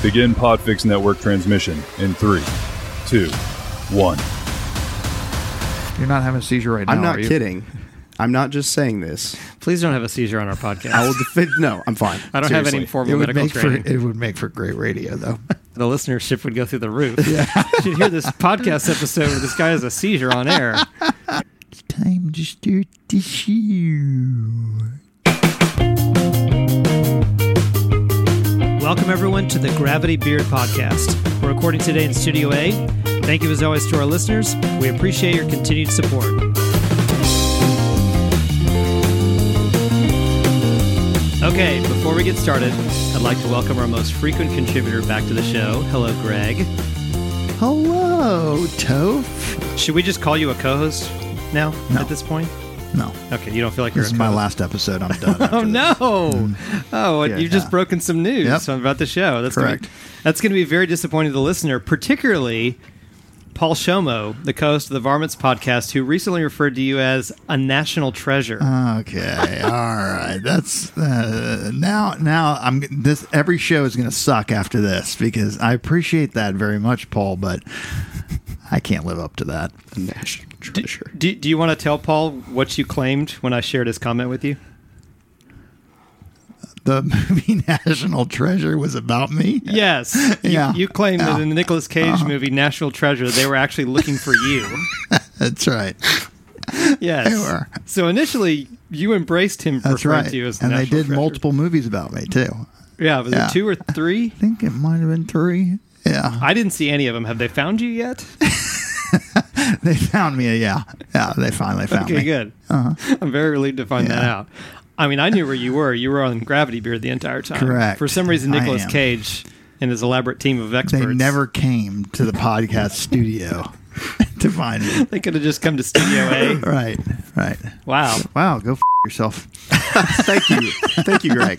Begin Podfix Network transmission in 3, 2, 1. You're not having a seizure right now, I'm not are you? kidding. I'm not just saying this. Please don't have a seizure on our podcast. I will defend. No, I'm fine. I don't have any Seriously. formal medical training. It would make for great radio, though. The listenership would go through the roof. Yeah. You should hear this podcast episode where this guy has a seizure on air. It's time to start the show. Welcome, everyone, to the Gravity Beard Podcast. We're recording today in Studio A. Thank you, as always, to our listeners. We appreciate your continued support. Okay, before we get started, I'd like to welcome our most frequent contributor back to the show. Hello, Greg. Hello, Toph. Should we just call you a co-host now No. at this point? No, Okay, you don't feel like you're this a is my co-host? last episode. I'm done. Oh, no. Oh, Yeah. you've just broken some news Yep. about the show. That's Correct. That's going to be very disappointing to the listener, particularly Paul Shomo, the co-host of the Varmints podcast, who recently referred to you as a national treasure. Okay, all right. That's now. I'm this. Every show is going to suck after this because I appreciate that very much, Paul, but I can't live up to that. A national treasure. Do you want to tell Paul what you claimed when I shared his comment with you? The movie National Treasure was about me. Yes. Yeah. You claimed that Yeah. in the Nicolas Cage movie National Treasure, they were actually looking for you. That's right. Yes. They were. So initially, you embraced him That's referring right. to you as the And they national did treasure. multiple movies about me too. Yeah, was Yeah. it 2 or 3? I think it might have been 3. Yeah, I didn't see any of them. Have they found you yet? they found me. Yeah, they finally found Okay, me. good. I'm very relieved to find that Yeah. out. I mean, I knew where you were. You were on Gravity Beard the entire time. Correct. For some reason, I Nicolas am. Cage and his elaborate team of experts. They never came to the podcast studio to find me. They could have just come to Studio A. Right. Wow. Wow, go yourself. Thank you, Greg.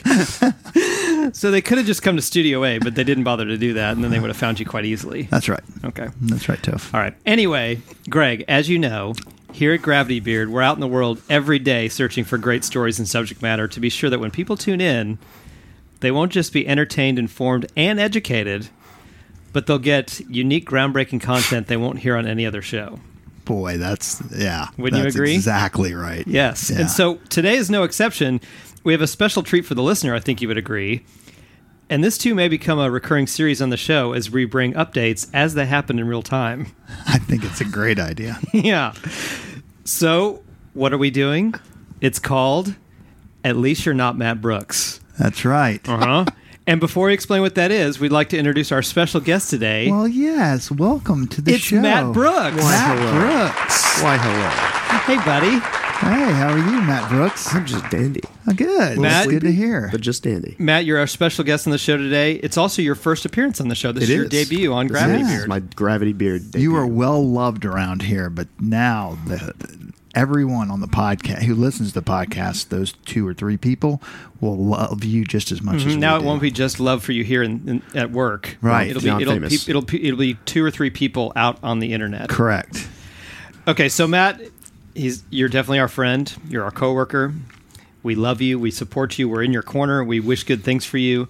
So they could have just come to Studio A, but they didn't bother to do that, and then they would have found you quite easily. That's right. Okay. That's right, Toph. All right. Anyway, Greg, as you know, here at Gravity Beard, we're out in the world every day searching for great stories and subject matter to be sure that when people tune in, they won't just be entertained, informed, and educated, but they'll get unique, groundbreaking content they won't hear on any other show. Boy, that's Wouldn't you that's agree? Exactly right. Yes. Yeah. And so today is no exception. We have a special treat for the listener, I think you would agree. And this too may become a recurring series on the show as we bring updates as they happen in real time. I think it's a great idea. Yeah. So, what are we doing? It's called At Least You're Not Matt Brooks. That's right. Uh-huh. And before we explain what that is, we'd like to introduce our special guest today. Well, yes. Welcome to the It's show. Matt Brooks. Matt Brooks. Why, hello. Hey, buddy. Hey, how are you, Matt Brooks? I'm just dandy. Oh, good. Matt- That's good to hear. But just dandy. Matt, you're our special guest on the show today. It's also your first appearance on the show. This is your debut on Gravity This Yeah. is Beard. my Gravity Beard debut. You are well loved around here, but now everyone on the podcast who listens to the podcast, those 2 or 3 people, will love you just as much as we Now it do. won't be just love for you here at work. Right. It'll Beyond be famous. it'll be 2 or 3 people out on the internet. Correct. Okay, so Matt, you're definitely our friend. You're our coworker. We love you. We support you. We're in your corner. We wish good things for you.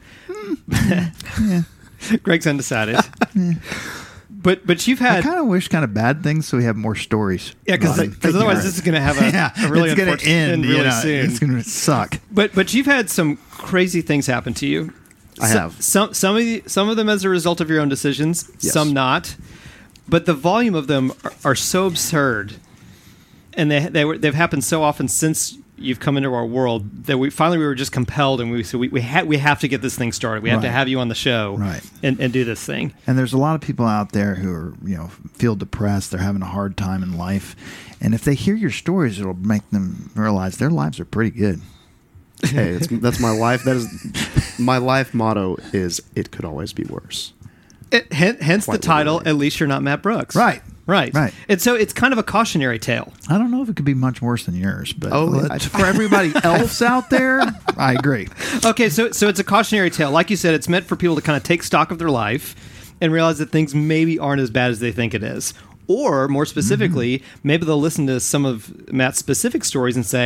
Greg's undecided. But you've I had kind of wish kind of bad things so we have more stories. because Thank you, otherwise Greg. this is going to have a really it's going to unfortunate end really you know, soon. It's going to suck. But you've had some crazy things happen to you. I have. Some of them as a result of your own decisions, Yes. some not. But the volume of them are so absurd, and they've happened so often since you've come into our world that we were just compelled, and we said we have to get this thing started. We have to Right. have you on the show, Right. and do this thing. And there's a lot of people out there who are, feel depressed. They're having a hard time in life. And if they hear your stories, it'll make them realize their lives are pretty good. Hey, that's my life. That is my life motto. Is it could always be worse. Hence the Quite title. literally. At least you're not Matt Brooks. Right. Right. And so it's kind of a cautionary tale. I don't know if it could be much worse than yours, but Oh, for everybody else out there, I agree. Okay, so it's a cautionary tale. Like you said, it's meant for people to kind of take stock of their life and realize that things maybe aren't as bad as they think it is. Or more specifically, maybe they'll listen to some of Matt's specific stories and say,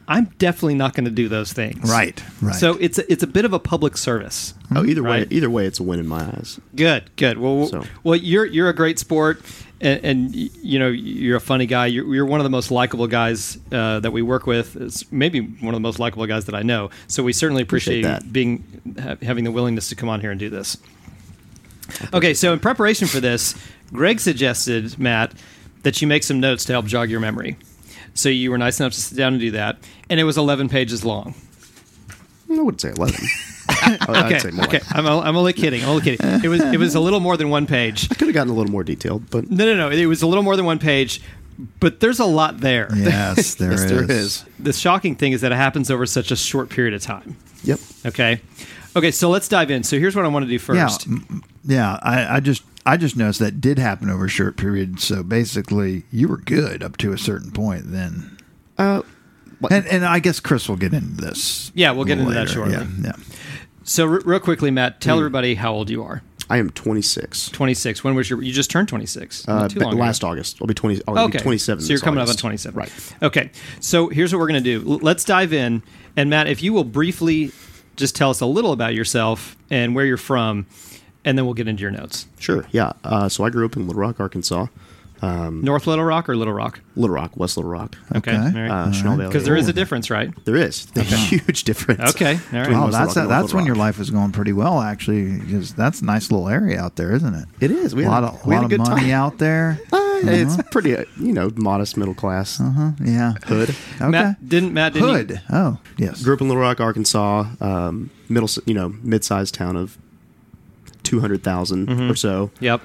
I'm definitely not going to do those things. Right. So it's a bit of a public service. Oh, either Right. way, it's a win in my eyes. Good. Well, So- you're a great sport, and you know you're a funny guy. You're one of the most likable guys that we work with. It's maybe one of the most likable guys that I know. So we certainly appreciate that. having the willingness to come on here and do this. Okay, so in preparation for this, Greg suggested, Matt, that you make some notes to help jog your memory. So you were nice enough to sit down and do that, and it was 11 pages long. I wouldn't say 11. I'd say more. Okay. I'm only kidding. It was a little more than one page. Could have gotten a little more detailed, but No. It was a little more than one page, but there's a lot there. Yes, there yes, is. there is. The shocking thing is that it happens over such a short period of time. Yep. Okay, so let's dive in. So here's what I want to do first. Yeah. I just noticed that did happen over a short period. So basically, you were good up to a certain point. Then, and I guess Chris will get into this. Yeah, we'll get into that later. shortly. Yeah. So real quickly, Matt, tell everybody how old you are. I am 26. 26. When was you just turned 26? Not too long ago. Last August. I'll be 20. I'll be 27. So you're this coming up August. on 27. Right. Okay. So here's what we're going to do. Let's dive in. And Matt, if you will briefly just tell us a little about yourself and where you're from, and then we'll get into your notes. Sure. Yeah. So I grew up in Little Rock, Arkansas. North Little Rock or Little Rock? Little Rock, West Little Rock. Okay. All right. Chenal Valley. Because there is a difference, right? There is a huge difference. Okay. All right. Between Oh, West Little Rock and that's Little when your Rock. life was going pretty well, actually, because that's a nice little area out there, isn't it? It is. We a had lot we had of a good money time. out there. It's pretty, modest middle class Yeah. hood. Okay. Matt, didn't Hood. you? Oh, yes. Grew up in Little Rock, Arkansas. Mid-sized town of 200,000 or so. Yep.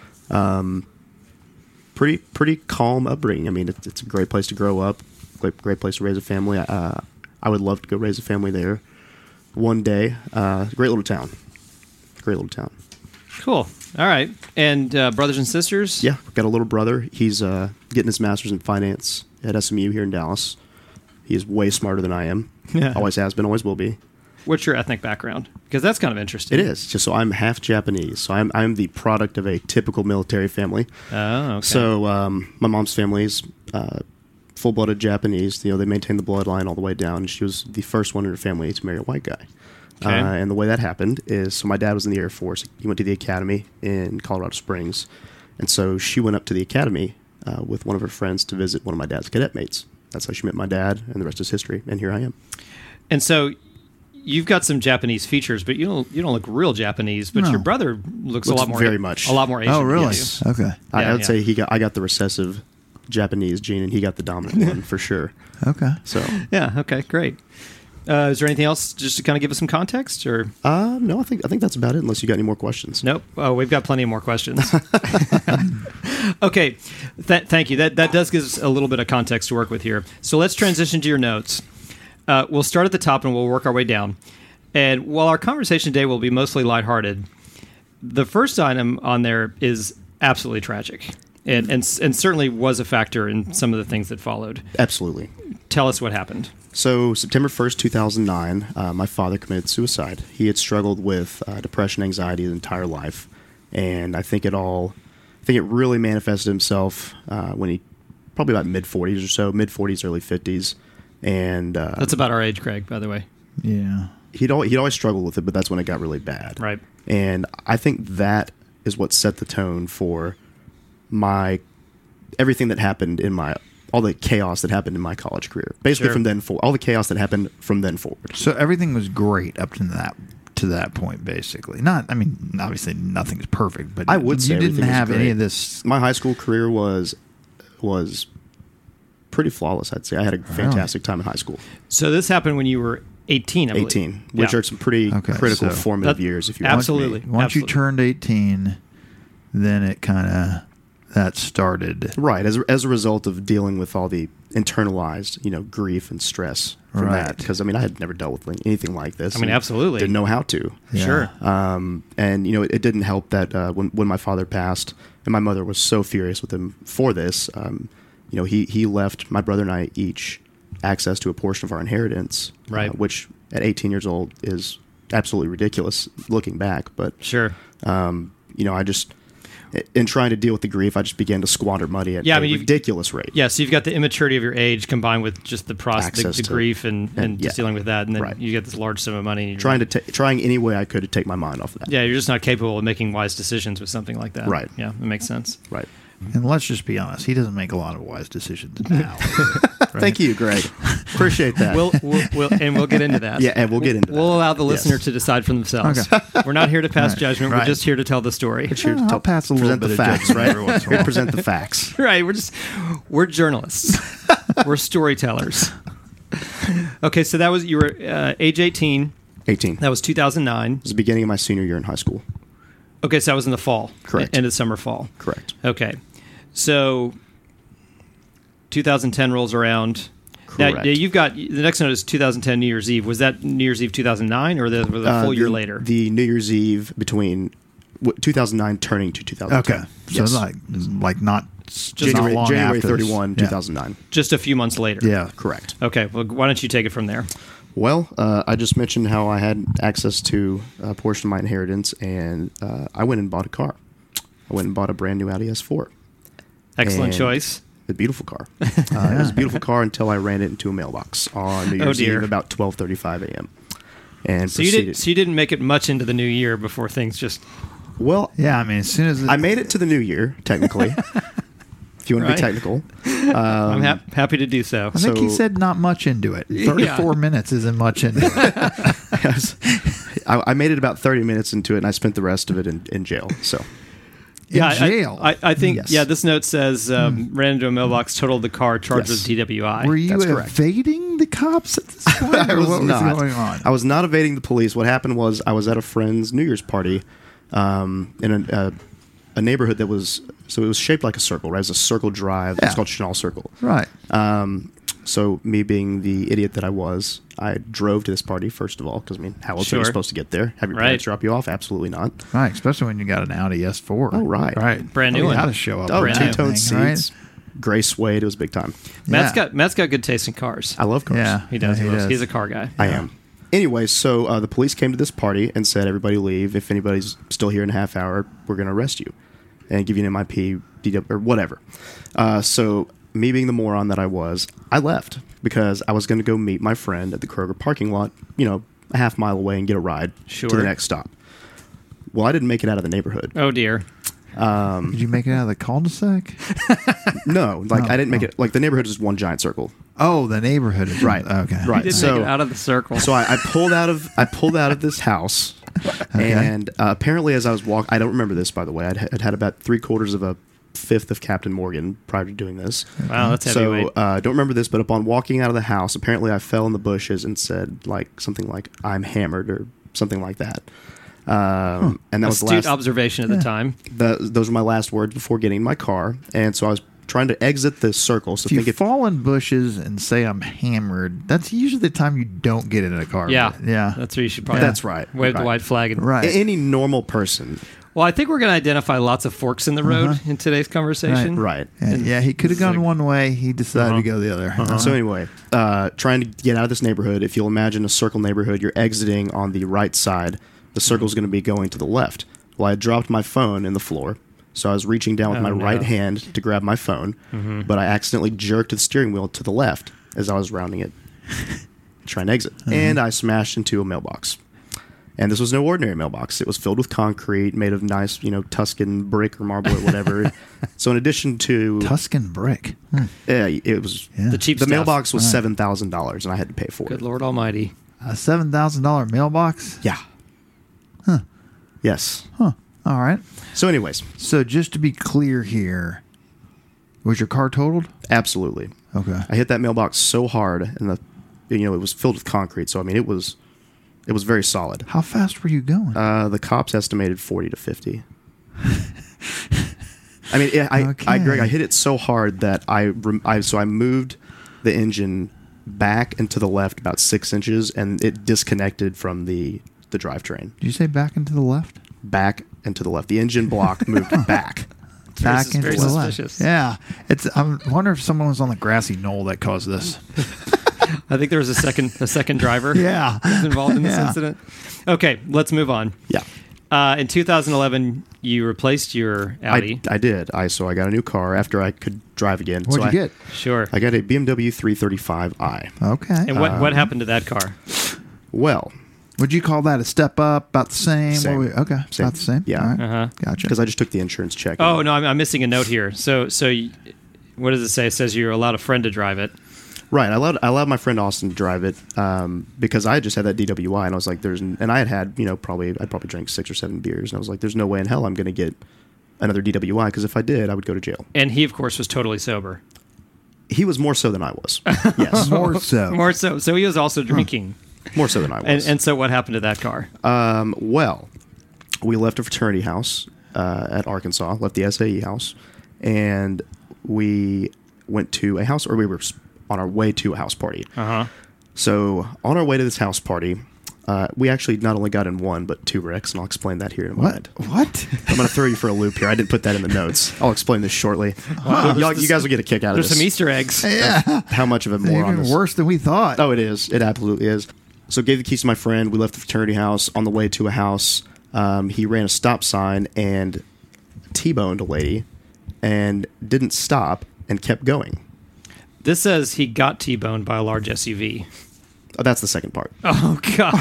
Pretty calm upbringing. I mean, it's a great place to grow up. Great place to raise a family. I would love to go raise a family there one day. Great little town. Cool. All right. And brothers and sisters? Yeah, got a little brother. He's getting his master's in finance at SMU here in Dallas. He is way smarter than I am. Yeah. Always has been, always will be. What's your ethnic background? Because that's kind of interesting. It is. Just so I'm half Japanese. So I'm the product of a typical military family. Oh, okay. So my mom's family's full-blooded Japanese. They maintain the bloodline all the way down. She was the first one in her family to marry a white guy. Okay. And the way that happened is, so my dad was in the Air Force. He went to the academy in Colorado Springs. And so she went up to the academy with one of her friends to visit one of my dad's cadet mates. That's how she met my dad, and the rest is history. And here I am. And so you've got some Japanese features, but you don't look real Japanese. But No. your brother looks a Looks lot more very much. a lot more Asian. Oh, really? Yes. Okay. I would yeah. say I got the recessive Japanese gene, and he got the dominant one for sure. Okay. So Yeah. Okay. Great. Is there anything else just to kind of give us some context, or no, I think that's about it. Unless you got any more questions. nope? Oh, we've got plenty of more questions. Okay. Thank you. That does give us a little bit of context to work with here. So let's transition to your notes. We'll start at the top and we'll work our way down. And while our conversation today will be mostly lighthearted, the first item on there is absolutely tragic, and certainly was a factor in some of the things that followed. Absolutely. Tell us what happened. So September 1st, 2009, my father committed suicide. He had struggled with depression, anxiety his entire life, and I think it really manifested himself when he probably about mid-40s or so, mid-40s, early 50s, and That's about our age, Craig, by the way. Yeah. he'd always struggled with it, but that's when it got really bad. Right. And I think that is what set the tone for everything that happened in all the chaos that happened in my college career. Basically, Sure. from then forward, all the chaos that happened from then forward. So everything was great up to that point, basically. Obviously nothing's perfect, but I would say you didn't everything was have any great. of this. My high school career was pretty flawless, I'd say. I had a fantastic time in high school. So this happened when you were 18, I believe. 18, which Yeah. are some pretty Okay, critical so- formative That- years, if you absolutely. ask me. Once you Absolutely. turned 18, then it kind of that started. Right, as a result of dealing with all the internalized, grief and stress from Right. that. Because, I had never dealt with anything like this. I mean, and absolutely. Didn't know how to. Yeah. Sure. And it didn't help that when my father passed, and my mother was so furious with him for this. He left my brother and I each access to a portion of our inheritance, Right. which at 18 years old is absolutely ridiculous looking back. But Sure. I just in trying to deal with the grief, I just began to squander money at a ridiculous rate. Yeah, so you've got the immaturity of your age combined with just the Access the to- grief and just dealing with that, and then Right. you get this large sum of money. And you're Trying any way I could to take my mind off of that. yeah, you're just not capable of making wise decisions with something like that. Right. Yeah, it makes sense. Right. And let's just be honest, he doesn't make a lot of wise decisions now. Thank you, Greg. Appreciate that. We'll get into that. Yeah, and we'll get into that. We'll allow the Yes. listener to decide for themselves. Okay. We're not here to pass Right. judgment. We're Right. just here to tell the story. Here to I'll pass a little present bit the of facts, judgment right? every once in a Here to while. present the facts. Right. We're journalists. We're storytellers. Okay, so that was you were age 18. 18. That was 2009. It was the beginning of my senior year in high school. Okay, so that was in the fall. Correct. End of summer, fall. Correct. Okay. So 2010 rolls around. Now, Correct. you've got the next note is 2010 New Year's Eve. Was that New Year's Eve 2009 or the full year later? The New Year's Eve between 2009 turning to 2010. Okay, Yes. so like not January, not long January after 31, this. 2009. Just a few months later. Yeah. Correct. Okay. Well, why don't you take it from there? Well, I just mentioned how I had access to a portion of my inheritance, and I went and bought a car. I went and bought a brand new Audi S4. Excellent And choice. A beautiful car. It was a beautiful car until I ran it into a mailbox on New Year's dear. Eve about 12:35 a.m. And So you proceeded. didn't make it much into the new year before things just Well, Yeah, I mean, as soon as I made it to the new year, technically. If you want to Right. be technical. I'm happy to do so. I think he so- said not much into it. 34 minutes isn't much into it. I made it about 30 minutes into it, and I spent the rest of it in jail. So In jail. I think Yes. this note says ran into a mailbox, totaled the car, charged Yes. with DWI. Were you That's correct. evading the cops at this point? I or was what not. was going on? I was not evading the police. What happened was I was at a friend's New Year's party in a neighborhood that was it was shaped like a circle, right? It's a circle drive. Yeah. It's called Chenal Circle. Right. So me being the idiot that I was, I drove to this party first of all because I mean, how else are Sure. you supposed to get there? Have your Right. parents drop you off? Absolutely not. Right. Especially when you got an Audi S4. Oh, right. Right. Brand new You one. got to show up. Oh, with that two-tone thing, right? seats, gray suede. It was big time. Matt's Yeah. got good taste in cars. I love cars. Yeah. He does. Yeah, he does. He's a car guy. I am. Anyway, so the police came to this party and said, everybody leave. If anybody's still here in a half hour, we're going to arrest you and give you an MIP, DW, or whatever. So me being the moron that I was, I left because I was going to go meet my friend at the Kroger parking lot, a half mile away and get a ride Sure. to the next stop. Well, I didn't make it out of the neighborhood. Oh dear. Did you make it out of the cul-de-sac? No, I didn't make it. Like the neighborhood is just one giant circle. Oh, the neighborhood. Is Right. Okay. Right. Didn't So- make it out of the circle. So I pulled out of this house, and apparently as I was walking, I don't remember this by the way. I'd had about 3/4 of a fifth of Captain Morgan prior to doing this. Wow, that's heavyweight. So don't remember this, but upon walking out of the house, apparently I fell in the bushes and said something like "I'm hammered" or something like that. And that was the Astute last. observation at the time. Those were my last words before getting in my car, and so I was trying to exit this circle. So If you fall in bushes and say I'm hammered, that's usually the time you don't get in a car. Yeah. Yeah. That's where you should probably That's right. wave the Right. white flag. And, Right. any normal person, Well, I think we're going to identify lots of forks in the road in today's conversation. right? Yeah, he could have gone like- one way. He decided to go the other. So anyway, trying to get out of this neighborhood. If you'll imagine a circle neighborhood, you're exiting on the right side. The circle's going to be going to the left. Well, I dropped my phone in the floor, so I was reaching down with Oh, my no. right hand to grab my phone, but I accidentally jerked the steering wheel to the left as I was rounding it, trying to exit, and I smashed into a mailbox. And this was no ordinary mailbox. It was filled with concrete, made of nice, Tuscan brick or marble or whatever. So in addition to Tuscan brick. it was Yeah. The cheap the stuff. mailbox was Right. $7,000, and I had to pay for Good it. Lord Almighty. A $7,000 mailbox. Yeah. Yes. All right. So, anyways, So just to be clear here, was your car totaled? absolutely, Okay. I hit that mailbox so hard, and it was filled with concrete. So, I mean, it was very solid. How fast were you going? The cops estimated 40 to 50. I mean, Greg, I hit it so hard that I moved the engine back and to the left about 6 inches, and it disconnected from the drivetrain. Did you say back and to the left? Back and to the left. The engine block moved back. Back This is and very to the left. suspicious. Yeah. I wonder if someone was on the grassy knoll that caused this. I think there was a second driver Yeah. who was involved in this Yeah. incident. Okay, let's move on. Yeah. In 2011, you replaced your Audi. I did. So I got a new car after I could drive again. What'd so you get? Sure. I got a BMW 335i. Okay. And what happened to that car? Well, Would you call that a step up? About the same? Same. Okay. Same. About the same? Yeah. All right. Uh-huh. Gotcha. because I just took the insurance check. Oh no, I'm missing a note here. So what does it say? It says you're allowed a friend to drive it. Right. I allowed my friend Austin to drive it because I just had that DWI, and I was like, and I had I'd probably drank 6 or 7 beers, and I was like, there's no way in hell I'm going to get another DWI, because if I did, I would go to jail. And he, of course, was totally sober. He was more so than I was. Yes. More so. More so. So he was also drinking. More so than I was. And so what happened to that car? Well, we left a fraternity house at Arkansas, left the SAE house, and we went to a house, or we were on our way to a house party. Uh-huh. So on our way to this house party, we actually not only got in 1, but 2 wrecks, and I'll explain that here in a moment. What? I'm going to throw you for a loop here. I didn't put that in the notes. I'll explain this shortly. You guys will get a kick out of There's this. some Easter eggs. Yeah. How much of a moron Even this worse than we thought. Oh, it is. It absolutely is. So gave the keys to my friend. We left the fraternity house. On the way to a house, he ran a stop sign and T-boned a lady and didn't stop and kept going. This says he got T-boned by a large SUV. Oh, that's the second part. Oh,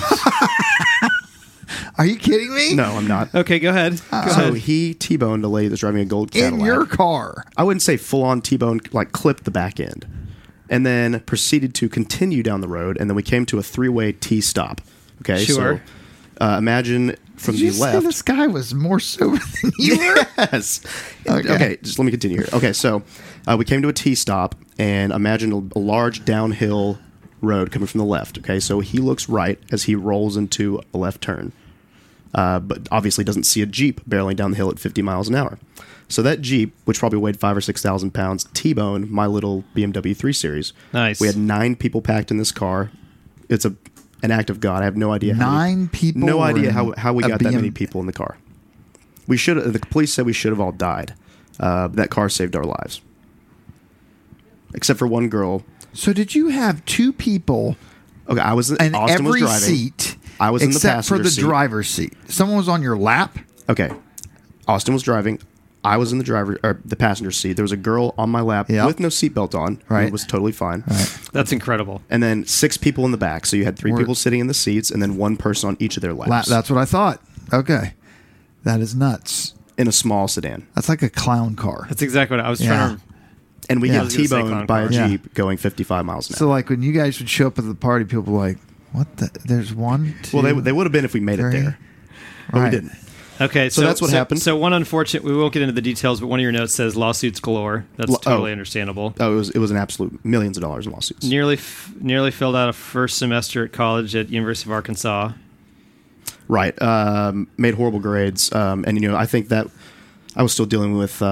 gosh. Are you kidding me? No, I'm not. Okay, go ahead. So he T-boned a lady that's driving a gold Cadillac. In your car. I wouldn't say full-on T-bone, like clipped the back end. And then proceeded to continue down the road, and then we came to a 3-way T-stop. Okay, Sure. So imagine from Did you the say left. this guy was more sober than you were? Yes. Okay. Just let me continue here. Okay, so we came to a T-stop, and imagine a large downhill road coming from the left. Okay, so he looks right as he rolls into a left turn, but obviously doesn't see a Jeep barreling down the hill at 50 miles an hour. So that Jeep, which probably weighed 5,000 or 6,000 pounds, T-boned my little BMW 3 Series. Nice. We had 9 people packed in this car. It's an act of God. I have no idea. 9 people. No were idea in how we a got that many BM people in the car. We should. The police said we should have all died. That car saved our lives, except for one girl. So did you have 2 people Okay, I was. in Austin was every driving. seat? I was in the except for passenger the seat. driver's seat. Someone was on your lap. Okay, Austin was driving. I was in the passenger seat. There was a girl on my lap Yep. with no seatbelt on. Right. It was totally fine. That's incredible. And then 6 people in the back. So you had 3 Were- people sitting in the seats, and then 1 person on each of their laps. That's what I thought. Okay, that is nuts. in a small sedan. That's like a clown car. That's exactly what I was Yeah. trying to... And we Yeah. I get was gonna say T-boned by a clown car. Jeep going 55 miles an hour. So like when you guys would show up at the party, people were like, "What? There's 1, 2." Well, they would have been if we made it 3. there, but Right. we didn't. Okay, So that's what happened. So one unfortunate... We won't get into the details, but one of your notes says lawsuits galore. That's totally understandable. Oh, it was an absolute millions of dollars in lawsuits. Nearly filled out a first semester at college at University of Arkansas. Right. Made horrible grades. And, I think that I was still dealing with,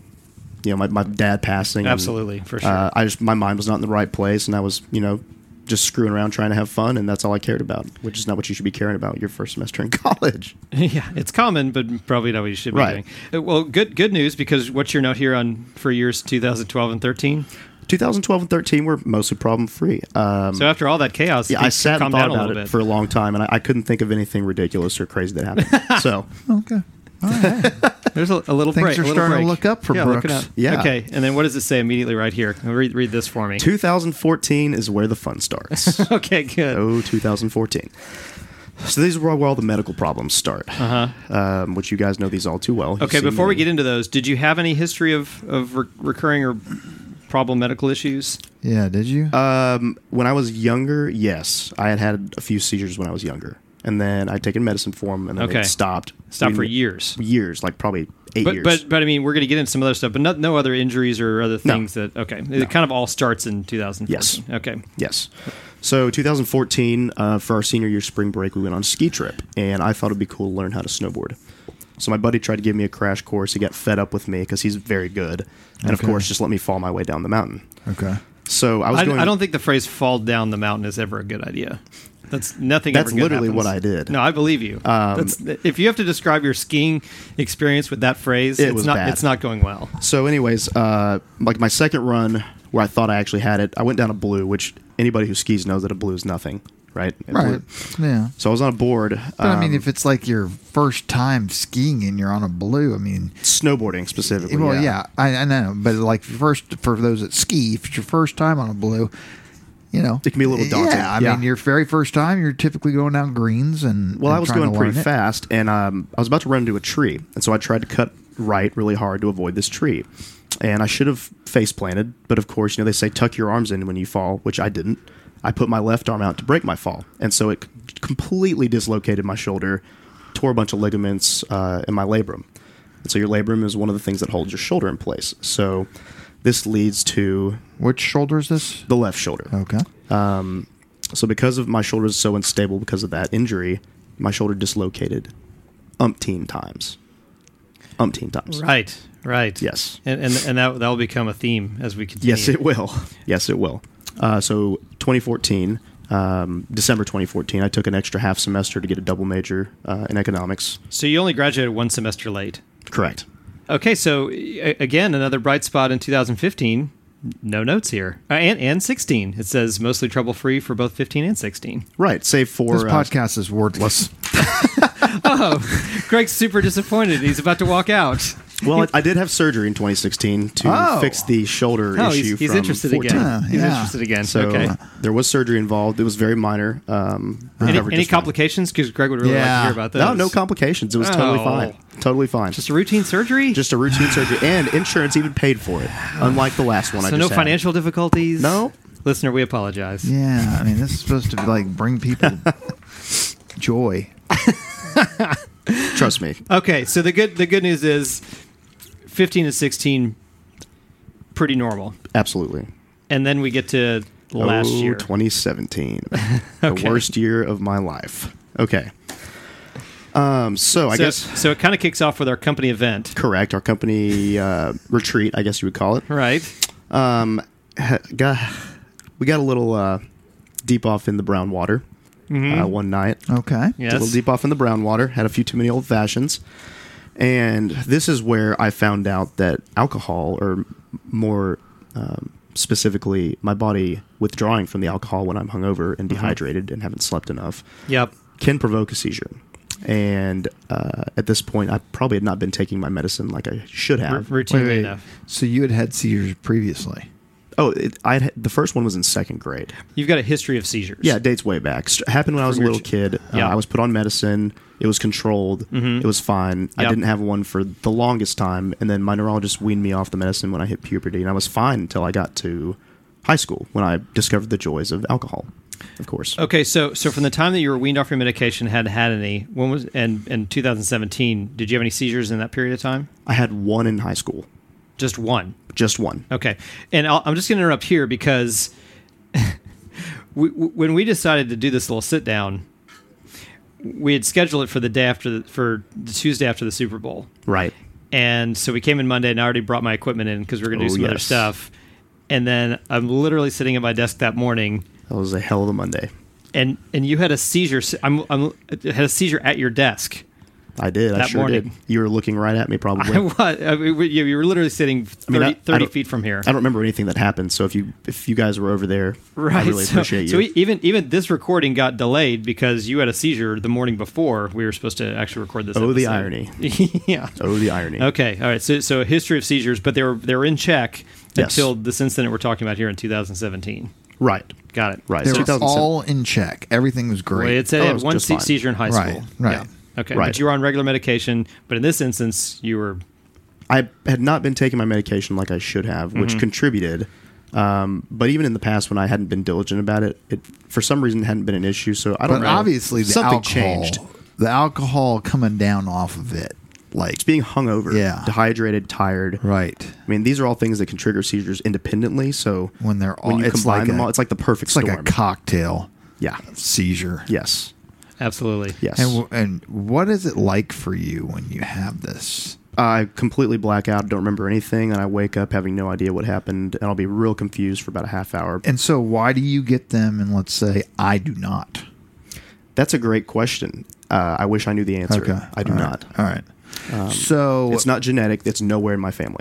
my dad passing. and, Absolutely, for sure. my mind was not in the right place, and I was, just screwing around trying to have fun, and that's all I cared about, which is not what you should be caring about your first semester in college. Yeah, it's common, but probably not what you should be Right. doing. Well, good news, because what's your note here for years 2012 and 13? 2012 and 13 were mostly problem-free. So after all that chaos, Yeah, I things sat and calmed thought down a about little it bit. for a long time, and I couldn't think of anything ridiculous or crazy that happened. So, Okay. All right. There's a little Things break. are a little starting to break. look up for yeah, Brooks. Look it up. Yeah. Okay, and then what does it say immediately right here? Read this for me. 2014 is where the fun starts. Okay, good. Oh, 2014. So these are where all the medical problems start, which you guys know these all too well. You've Okay, seen before we many. get into those, did you have any history of recurring or problem medical issues? Yeah. Did you? When I was younger, yes. I had a few seizures when I was younger. And then I'd taken medicine for them, and then Okay. it stopped. Stopped for years. Years, like probably 8 years. But I mean, we're going to get into some other stuff, but no other injuries or other No. things that. Okay, it kind of all starts in 2014. Yes. Okay. Yes. So 2014, for our senior year spring break, we went on a ski trip, and I thought it'd be cool to learn how to snowboard. So my buddy tried to give me a crash course. He got fed up with me because he's very good, and of Okay. course, just let me fall my way down the mountain. Okay. So I was going. I don't think the phrase "fall down the mountain" is ever a good idea. That's nothing. That's ever good literally happens. what I did. No, I believe you. If you have to describe your skiing experience with that phrase, It it's was not. bad. It's not going well. So, anyways, like my second run where I thought I actually had it, I went down a blue, which anybody who skis knows that a blue is nothing. right? Right. Yeah. So I was on a board. But I mean, if it's like your first time skiing and you're on a Blue, I mean, snowboarding specifically. well, yeah, I know, but like first for those that ski, if it's your first time on a Blue, you know, It can be a little daunting. Yeah, I Yeah. mean, your very first time, you're typically going down greens and Well, and I was trying going to pretty learn it. fast, and I was about to run into a tree, and so I tried to cut right really hard to avoid this tree. And I should have face planted, but of course, they say tuck your arms in when you fall, which I didn't. I put my left arm out to break my fall, and so it completely dislocated my shoulder, tore a bunch of ligaments in my labrum. And so your labrum is one of the things that holds your shoulder in place. So this leads to Which shoulder is this? the left shoulder. Okay. So because of my shoulder is so unstable because of that injury, my shoulder dislocated umpteen times. Right. Yes. And that will become a theme as we continue. Yes, it will. Yes, it will. So 2014, December 2014, I took an extra half semester to get a double major in economics. So you only graduated one semester late. Correct. Okay, so again, another bright spot in 2015. No notes here. And 16. It says mostly trouble-free for both 15 and 16. Right. Save for This podcast is worthless. Greg's super disappointed. He's about to walk out. well, I did have surgery in 2016 to Oh. fix the shoulder Oh, issue. he's from interested 14. again. He's Yeah. interested again. So okay. there was surgery involved. It was very minor. Recovered Any just fine. complications? Because Greg would really like to Yeah. hear about those. No complications. It was totally Oh. fine. Totally fine. Just a routine surgery? Just a routine surgery, and insurance even paid for it. Unlike the last one I so just no had. financial difficulties? No. Listener, we apologize. Yeah, I mean, this is supposed to like bring people joy. Trust me. Okay, so the good news is 15 and 16 pretty normal. Absolutely. And then we get to last year. 2017. Okay. The worst year of my life. Okay. So I guess So it kind of kicks off with our company event. correct. Our company retreat, I guess you would call it. Right. We got a little deep off in the brown water one night. Okay. Yes. A little deep off in the brown water. Had a few too many old fashions. And this is where I found out that alcohol, or more specifically, my body withdrawing from the alcohol when I'm hungover and dehydrated and haven't slept enough, Yep. can provoke a seizure. And at this point, I probably had not been taking my medicine like I should have. Routinely enough. So you had seizures previously. Oh, the first one was in second grade. You've got a history of seizures. Yeah, it dates way back. Happened when I was a From your little kid. Yeah. I was put on medicine. It was controlled. It was fine. I Yep. didn't have one for the longest time, and then my neurologist weaned me off the medicine when I hit puberty, and I was fine until I got to high school when I discovered the joys of alcohol. Of course. Okay, so from the time that you were weaned off your medication, hadn't had any, when was and in 2017, did you have any seizures in that period of time? I had one in high school. Just one. Just one. Okay, and I'm just going to interrupt here because when we decided to do this little sit down, we had scheduled it for the day after for the Tuesday after the Super Bowl, Right. and so we came in Monday, and I already brought my equipment in because we are going to do Oh, some other yes. stuff, and then I'm literally sitting at my desk that morning, That was a hell of a Monday. and you had a seizure. Had a seizure at your desk. I did. I That sure morning. did. You were looking right at me, probably. I was. I mean, you were literally sitting 30, I 30 don't- feet from here. I don't remember anything that happened. So if you guys were over there, Right. I really appreciate you. So even this recording got delayed because you had a seizure the morning before we were supposed to actually record this. Oh, the episode. irony. Yeah. Oh, the irony. Okay. All right. So a history of seizures, but they were in check Yes. until this incident we're talking about here in 2017. Right. Got it. Right. They So were 2007. all in check. Everything was Well, great. it said Oh, it it had was one just fine. seizure in high Right, school. right. Yeah. Okay. Right. But you were on regular medication, but in this instance, you were. I had not been taking my medication like I should have, which Mm-hmm. contributed. But even in the past, when I hadn't been diligent about it, it for some reason hadn't been an issue. So I don't but know. obviously, the something alcohol, changed. the alcohol coming down off of it, like It's being hungover, Yeah. dehydrated, tired. right I mean, these are all things that can trigger seizures independently. So when they're all, when you it's combine like them a, all, it's like the perfect it's like storm. a cocktail Yeah. seizure. Yes. Absolutely. Yes. And what is it like for you when you have this? I completely black out, don't remember anything, and I wake up having no idea what happened, and I'll be real confused for about a half hour. And so, why do you get them? And let's say I do not. That's a great question. I wish I knew the answer. Okay, I do All right. not. All right. So It's not genetic. It's nowhere in my family.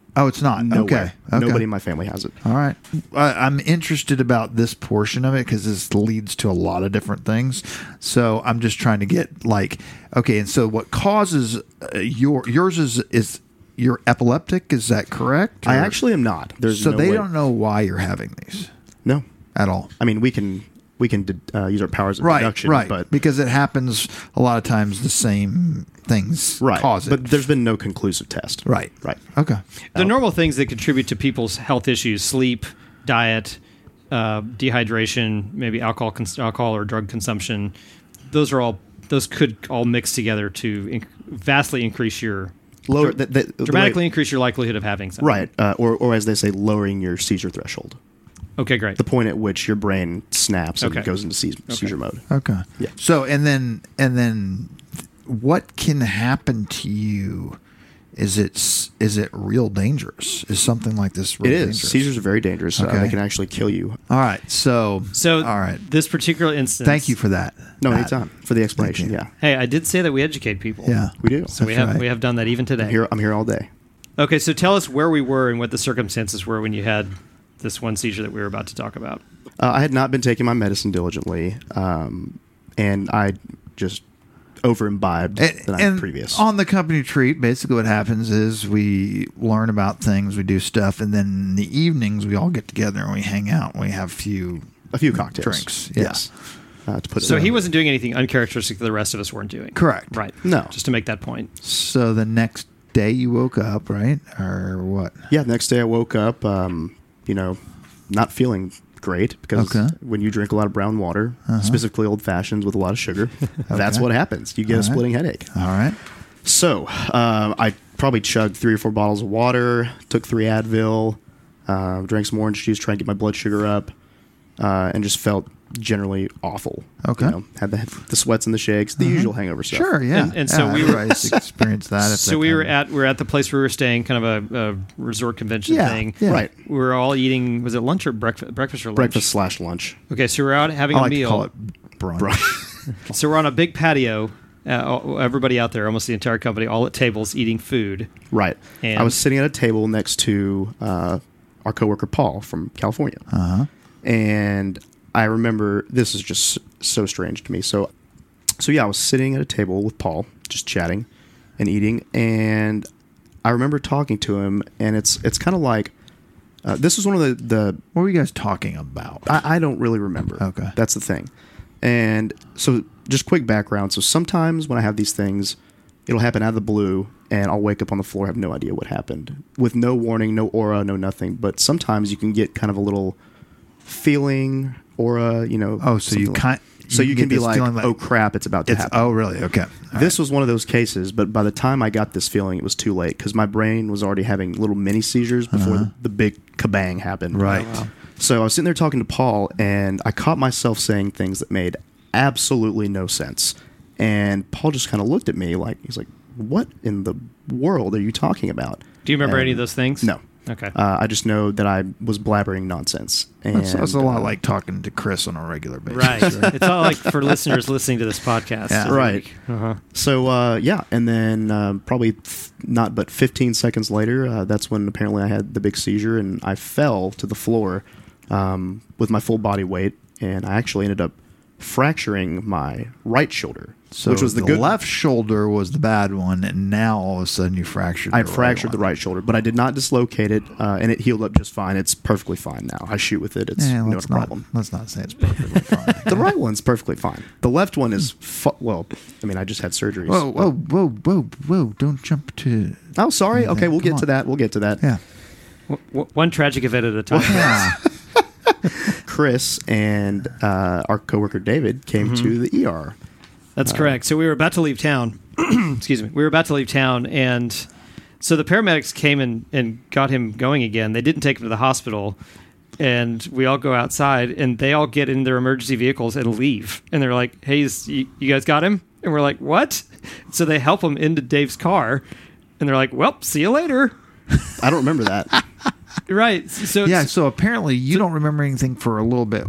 Oh, it's not. Nowhere. Okay. Nobody in my family has it. All right. I'm interested about this portion of it because this leads to a lot of different things. So I'm just trying to get like, okay. And so what causes yours is you're epileptic? Is that correct? I Or- actually am not. There's So no they way. don't know why you're having these No. at all. I mean, we can use our powers of Right, deduction, right. but Because it happens a lot of times the same things right. cause it. But there's been no conclusive test. right. Right. Okay. The normal things that contribute to people's health issues: sleep, diet, dehydration, maybe alcohol or drug consumption. Those could all mix together to vastly increase your Lower dramatically increase your likelihood of having something. Right. Or as they say, lowering your seizure threshold. Okay, great. The point at which your brain snaps and Okay. goes into seizure mode. Okay. Yeah. So and then what can happen to you? Is it real dangerous? Is something like this real It is. dangerous? Seizures are very dangerous. Okay. They can actually kill you. All right. So So all right. this particular instance. Thank you for that. No, Matt. anytime for the explanation. you. Yeah, Hey, I did say that we educate people. Yeah. we do. So we That's have right. we have done that even today. I'm here all day. Okay, so tell us where we were and what the circumstances were when you had this one seizure that we were about to talk about. I had not been taking my medicine diligently, and I just over imbibed the night previous. On the company treat, basically what happens is we learn about things, we do stuff, and then in the evenings we all get together and we hang out and we have a few cocktails, drinks. Yeah. Yes. To put So it he wasn't doing anything uncharacteristic that the rest of us weren't doing. Correct. Right. No. Just to make that point. So the next day you woke up, right? Or what? Yeah. The next day I woke up, not feeling great because Okay. when you drink a lot of brown water, specifically old fashions with a lot of sugar, that's Okay. what happens. You get a All right. splitting headache. All right. So I probably chugged 3 or 4 bottles of water, took 3 Advil, drank some orange juice, trying to get my blood sugar up, and just felt generally awful. Okay. Had the sweats and the shakes, the usual hangover stuff. Sure, yeah. And so Yeah, we were- everybody's experienced that. So we were at the place where we were staying, kind of a resort convention Yeah, thing. yeah. Right. We were all eating. Was it lunch or breakfast or lunch? Breakfast/lunch. Okay, so we're out having I a like meal. to call it brunch. So we're on a big patio. Everybody out there, almost the entire company, all at tables eating food. Right. And- I was sitting at a table next to our coworker Paul from California. And I remember, this is just so strange to me. So yeah, I was sitting at a table with Paul, just chatting and eating, and I remember talking to him, and it's kind of like this was one of the What were you guys talking about? I don't really remember. Okay. That's the thing. And so just quick background. So sometimes when I have these things, it'll happen out of the blue and I'll wake up on the floor, have no idea what happened, with no warning, no aura, no nothing. But sometimes you can get kind of a little feeling, aura, Oh, so you something kind. so you get can be this like, feeling oh crap, it's about to it's happen. oh really? Okay. All This was one of those cases, but by the time I got this feeling, it was too late because my brain was already having little mini seizures before the big kabang happened. Right. So I was sitting there talking to Paul, and I caught myself saying things that made absolutely no sense. And Paul just kind of looked at me like, he's like, what in the world are you talking about? Do you remember And- any of those things? No. Okay. I just know that I was blabbering nonsense. And, That's a lot like talking to Chris on a regular basis. Right. It's all like for listeners listening to this podcast. Yeah. every Right. week. Uh-huh. So, yeah. And then probably not but 15 seconds later, that's when apparently I had the big seizure and I fell to the floor with my full body weight. And I actually ended up fracturing my right shoulder, So which was the the good. left shoulder was the bad one, and now all of a sudden you fractured. I had the fractured right the one. right shoulder, but I did not dislocate it, and it healed up just fine. It's perfectly fine now. I shoot with it. It's Yeah, no let's problem. Let's not say it's perfectly fine. The right one's perfectly fine. The left one is, well, I mean, I just had surgeries. Whoa! Don't jump to. Oh, sorry. Okay, we'll Come get on. to that. We'll get to that. Yeah. One tragic event at a time. Yeah. Chris and our coworker David came to the ER. That's correct. So we were about to leave town. Excuse me. We were about to leave town, and so the paramedics came and got him going again. They didn't take him to the hospital, and we all go outside, and they all get in their emergency vehicles and leave. And they're like, "Hey, you guys got him?" And we're like, "What?" So they help him into Dave's car, and they're like, "Well, see you later." I don't remember that. Right. So Yeah. So apparently you don't remember anything for a little bit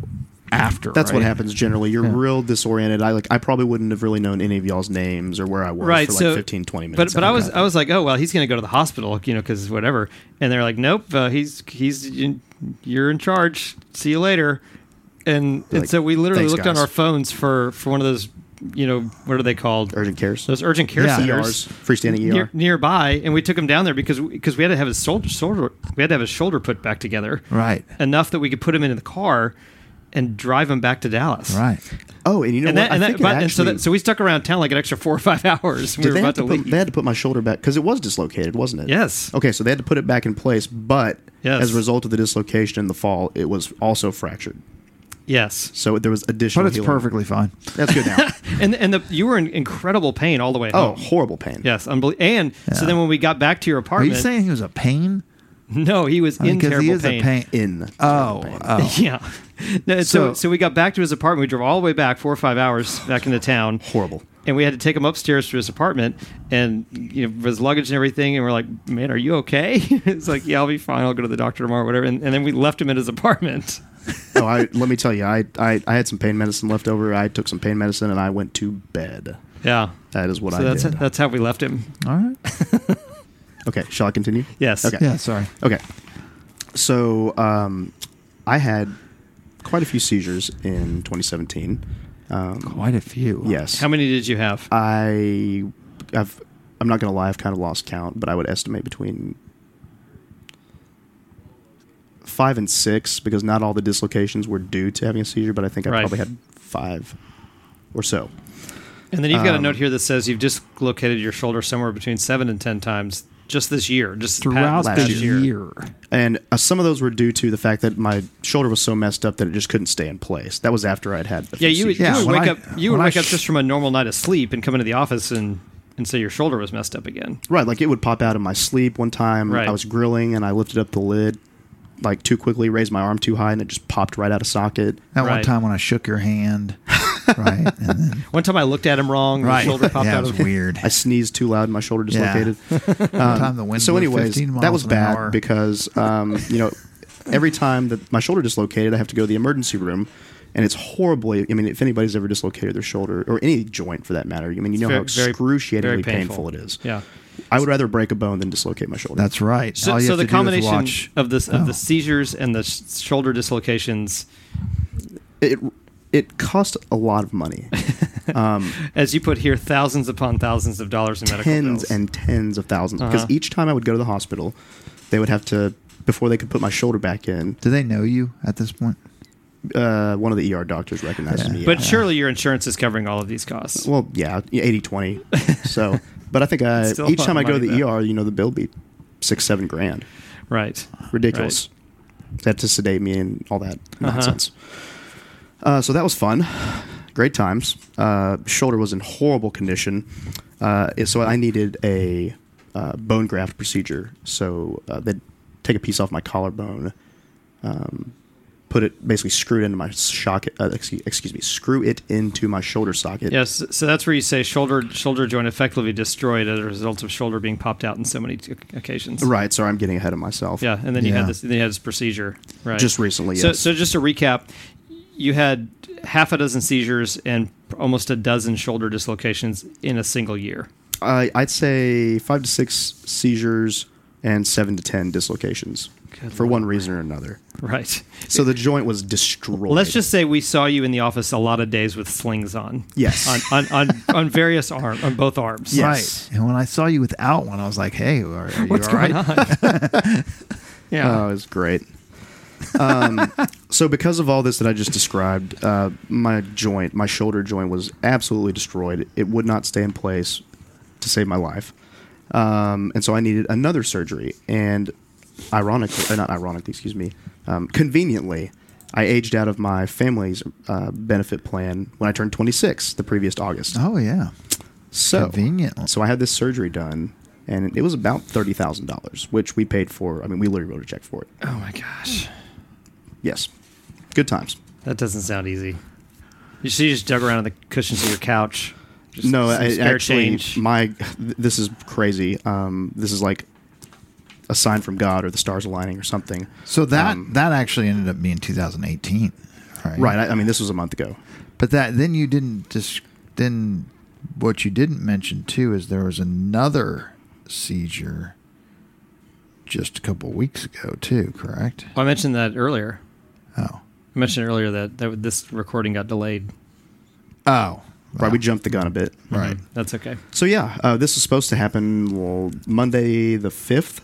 after. That's what right? happens generally. You're real disoriented. I probably wouldn't have really known any of y'all's names or where I was Right, for so- 15, 20 minutes. But I was like, oh well, he's going to go to the hospital, because whatever. And they're like, nope, you're in charge. See you later. And Like, so we literally "Thanks, looked on guys." our phones for one of those, what are they called? urgent cares. Those urgent care Yeah. centers ERs, freestanding ER. nearby, and we took him down there because we had to have his shoulder put back together, Right. enough that we could put him into the car and drive him back to Dallas. Right. Oh, and you know And, what? that, and, I that, think it but, and so, actually- that, so we stuck around town like an extra 4 or 5 hours. We Did were they about have to to put, leave. they had to put my shoulder back because it was dislocated, wasn't it? Yes. Okay, so they had to put it back in place, but Yes. as a result of the dislocation in the fall, it was also fractured. Yes. So there was additional. But it's healing. perfectly fine. That's good now. And you were in incredible pain all the way Oh, home. horrible pain. Yes, and so then when we got back to your Are apartment, you saying he was a pain? no, he was in Because terrible he is pain. a pain. In. Oh, pain. oh. Yeah. No, so So- we got back to his apartment. We drove all the way back 4 or 5 hours back into town. Horrible. And we had to take him upstairs to his apartment, and with his luggage and everything. And we're like, "Man, are you okay?" It's like, "Yeah, I'll be fine. I'll go to the doctor tomorrow, whatever." And then we left him in his apartment. Oh, let me tell you, I had some pain medicine left over. I took some pain medicine and I went to bed. Yeah. That is what So I did. that's how we left him. All right. Okay, shall I continue? Yes. Okay. Yeah, sorry. Okay. So I had quite a few seizures in 2017. Quite a few. Yes. How many did you have? I'm not going to lie, I've kind of lost count, but I would estimate between 5 and 6 because not all the dislocations were due to having a seizure, but I think I Right. probably had 5 or so. And then you've got a note here that says you've dislocated your shoulder somewhere between 7 and 10 times just this year, just Throughout last the year. year. And some of those were due to the fact that my shoulder was so messed up that it just couldn't stay in place. That was after I'd had a few Yeah, you would, seizures. Yeah, you would when wake I- up. You would when I wake up sh- just from a normal night of sleep and come into the office and say your shoulder was messed up again. Right, like it would pop out of my sleep one time. Right. I was grilling and I lifted up the lid like too quickly, raised my arm too high, and it just popped right out of socket. That one Right. time when I shook your hand. Right. And then, One time I looked at him wrong. right. His shoulder popped yeah, out it of was weird. I sneezed too loud and my shoulder Yeah. dislocated. One time the wind So, blew anyways, 15 miles that was an bad hour. because every time that my shoulder dislocated, I have to go to the emergency room, and it's horribly. I mean, if anybody's ever dislocated their shoulder or any joint for that matter, I mean, you know how Very- excruciatingly very painful. painful it is. Yeah. I would rather break a bone than dislocate my shoulder. That's right. So, All you so have the to do is combination watch. of this of Oh. the seizures and the shoulder dislocations, it cost a lot of money. as you put here, thousands upon thousands of dollars in medical Tens bills. and tens of thousands. Because Uh-huh. each time I would go to the hospital, they would have to, before they could put my shoulder back in, Do they know you at this point? one of the ER doctors recognizes Yeah. me. But yeah. surely your insurance is covering all of these costs. Well, yeah, 80-20. So, but I think Still a each lot time of I go to money, the though. ER, the bill would be $6-7 grand. Right. Ridiculous. That to sedate me and all that Uh-huh. nonsense. So that was fun. Great times. Shoulder was in horrible condition. So I needed a bone graft procedure. So they'd take a piece off my collarbone, put it, basically screw it into my screw it into my shoulder socket. Yes. So that's where you say shoulder joint effectively destroyed as a result of shoulder being popped out in so many occasions. Right. Sorry, I'm getting ahead of myself. Yeah. And then you Yeah. had this. Then you had this procedure. Right. Just recently, So, yes. so just to recap, you had half a dozen seizures and almost a dozen shoulder dislocations in a single year. I'd say 5 to 6 seizures and 7 to 10 dislocations Good for one Lord. reason or another. Right. So the joint was destroyed. Let's just say we saw you in the office a lot of days with slings on. Yes. On various arms, on both arms. Yeah. Right. And when I saw you without one, I was like, hey, are you What's all right? going on? Yeah. Oh, it was great. So because of all this that I just described, my shoulder joint was absolutely destroyed. It would not stay in place to save my life. And so I needed another surgery. And conveniently, I aged out of my family's benefit plan when I turned 26 the previous August. Oh, yeah. So Convenient. So I had this surgery done, and it was about $30,000, which we paid for. I mean, we literally wrote a check for it. Oh my gosh, Yes. Good times. that doesn't sound easy. You just dug around in the cushions of your couch. Just No, some spare actually, change. this is crazy. This is like a sign from God or the stars aligning or something. So that actually ended up being 2018. Right. I mean, this was a month ago. But then you didn't then what you didn't mention too is there was another seizure just a couple of weeks ago too, correct? Well, I mentioned that earlier. Oh. I mentioned earlier that this recording got delayed. Oh. Right. We jumped the gun a bit. Right. That's okay. So yeah, this was supposed to happen Monday the 5th.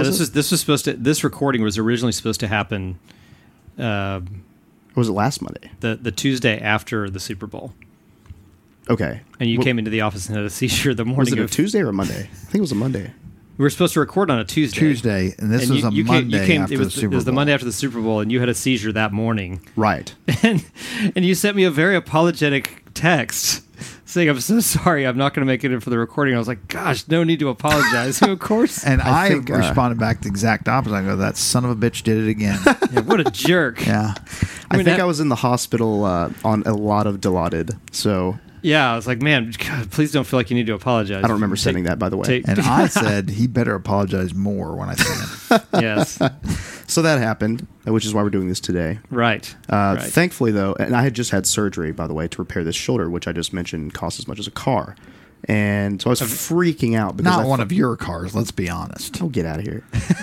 This recording was originally supposed to happen Or was it last Monday? the Tuesday after the Super Bowl. Okay. And you came into the office and had a seizure the morning Was it a of Tuesday or a Monday? I think it was a Monday. We were supposed to record on a Tuesday. And this was a Monday after the Super Bowl. It was the Monday after the Super Bowl, and you had a seizure that morning. Right. And you sent me a very apologetic text saying, "I'm so sorry, I'm not going to make it in for the recording." I was like, "Gosh, no need to apologize." Of course. And I think, responded back the exact opposite. I go, "That son of a bitch did it again." Yeah, what a jerk. Yeah. I think I was in the hospital on a lot of Dilaudid, so Yeah, I was like, man, God, please don't feel like you need to apologize. I don't remember sending that, by the way. And I said he better apologize more when I see him. Yes. So that happened, which is why we're doing this today. Right. Right. Thankfully, though, and I had just had surgery, by the way, to repair this shoulder, which I just mentioned costs as much as a car. And so I was freaking out. Because Not one of your cars, let's be honest. Oh, get out of here.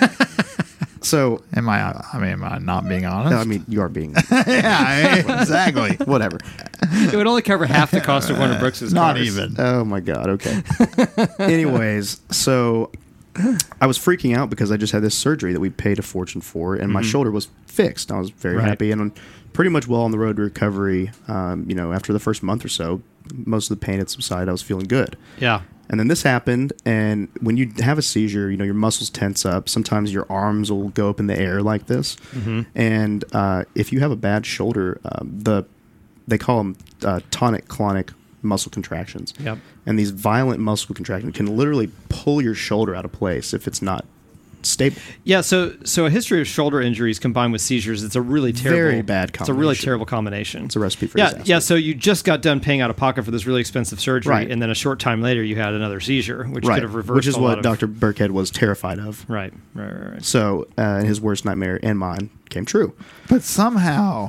So, Am I not being honest? no, I mean, you are being... yeah, exactly. Whatever. It would only cover half the cost of one of Brooks's Not cars. even. Oh, my God. Okay. Anyways, so I was freaking out because I just had this surgery that we paid a fortune for, and my shoulder was fixed. I was very Right. happy, and I'm pretty much well on the road to recovery. After the first month or so, most of the pain had subsided. I was feeling good. Yeah. And then this happened, and when you have a seizure, your muscles tense up. Sometimes your arms will go up in the air like this. And if you have a bad shoulder, they call them tonic-clonic muscle contractions. Yep. And these violent muscle contractions can literally pull your shoulder out of place if it's not stable. Yeah, so a history of shoulder injuries combined with seizures, it's a really terrible, Very bad It's a really combination. terrible combination. It's a recipe for yeah, disaster. yeah. So you just got done paying out of pocket for this really expensive surgery, Right. and then a short time later you had another seizure, which Right, could have reversed. which is a lot what of, Dr. Burkhead was terrified of. Right. So his worst nightmare and mine came true. But somehow,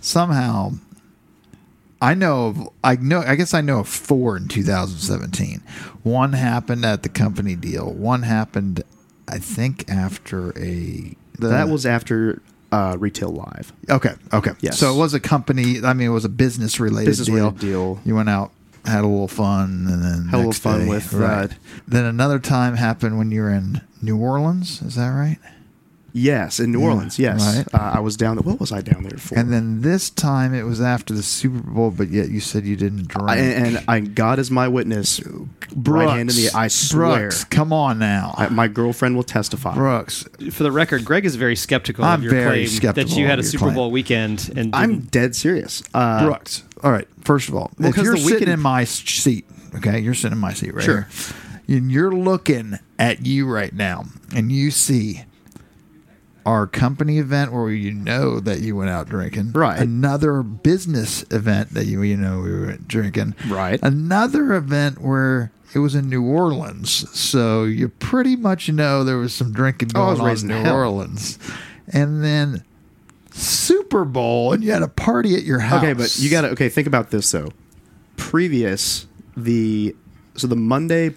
I guess I know of 4 in 2017. One happened at the company deal. One happened, I think, after That was after Retail Live. Okay. Yes. So it was a company. I mean, it was a business-related deal. You went out, had a little fun, and then Had a little next fun day- with, right. Then another time happened when you were in New Orleans. Is that right? Yes, in New Orleans. Yes, right. I was down there. What was I down there for? And then this time it was after the Super Bowl, but yet you said you didn't drink. God is my witness. Brooks, right hand in the I swear. Brooks, come on now. My girlfriend will testify. Brooks, For the record, Greg is very skeptical I'm of your very claim skeptical that you had a of your Super claim. Bowl weekend and I'm didn't- dead serious. Brooks. All right. First of all, Well, if 'cause you're the sitting weekend- in my seat, okay, you're sitting in my seat right Sure. here, and you're looking at you right now, and you see our company event where you know that you went out drinking, Right. Another business event that you know we went drinking, Right. Another event where it was in New Orleans, so you pretty much know there was some drinking Oh, I was going on raised in in New hell. Orleans, and then Super Bowl, and you had a party at your house. Okay, but you got to think about this though. Previous the Monday,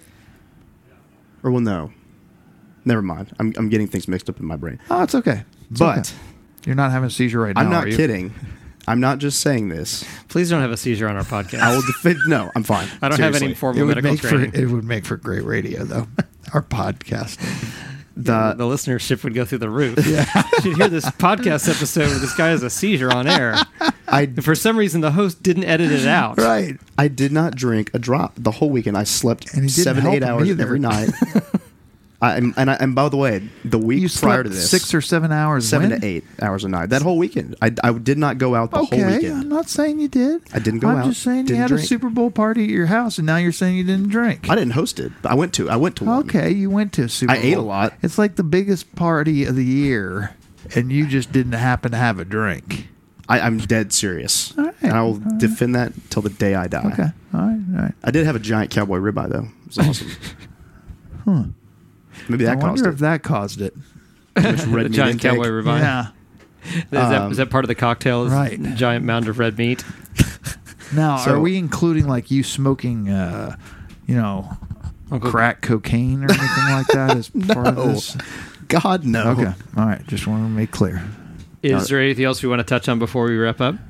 or well, no, never mind. I'm getting things mixed up in my brain. Oh, it's okay. It's But okay. You're not having a seizure right now. I'm not are you? kidding. I'm not just saying this. Please don't have a seizure on our podcast. I will defend. No, I'm fine. I don't have any Seriously. formal It would medical make training. it would make for great radio though. Our podcasting. The listenership would go through the roof. Yeah. You should hear this podcast episode where this guy has a seizure on air. And for some reason, the host didn't edit it out. Right. I did not drink a drop the whole weekend. I slept And he didn't 7 to help 8 him hours either. every night. And by the way, the week You prior slept to this, 6 or 7 hours. 7 when? to 8 hours a night. That whole weekend, I did not go out the whole Okay, weekend. I'm not saying you did. I didn't go I'm out, just saying you didn't had a drink. Super Bowl party at your house, and now you're saying you didn't drink. I didn't host it. But I went to one. Okay, you went to a Super I Bowl. ate a lot. It's like the biggest party of the year, and you just didn't happen to have a drink. I'm dead serious. All right, And I will all right. defend that till the day I die. Okay, all right. I did have a giant cowboy ribeye though. It was awesome. Maybe I that caused wonder it. if that caused it. Too much red The meat giant intake. cowboy ribeye. Yeah. Is that part of the cocktail? Is Right. Giant mound of red meat. Now, So- are we including like you smoking, crack cocaine or anything like that as part of this? God, no. Okay. All right. Just want to make clear. Is there anything else we want to touch on before we wrap up?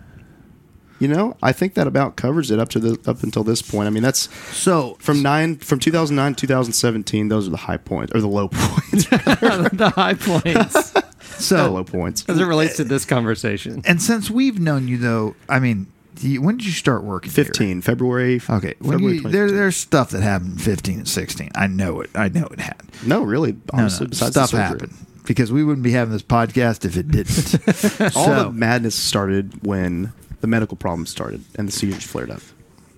I think that about covers it up until this point. I mean, that's So from 2009 to 2017. Those are the high points or the low points. The high points The low points. as it relates to this conversation. and since we've known you though, I mean, when did you start working? here? 15 February. Okay. When February there's stuff that happened in 15 and 16. I know it had. No, really. Honestly, No, besides the stuff surgery. happened because we wouldn't be having this podcast if it didn't. All So- the madness started when the medical problems started and the seizures flared up,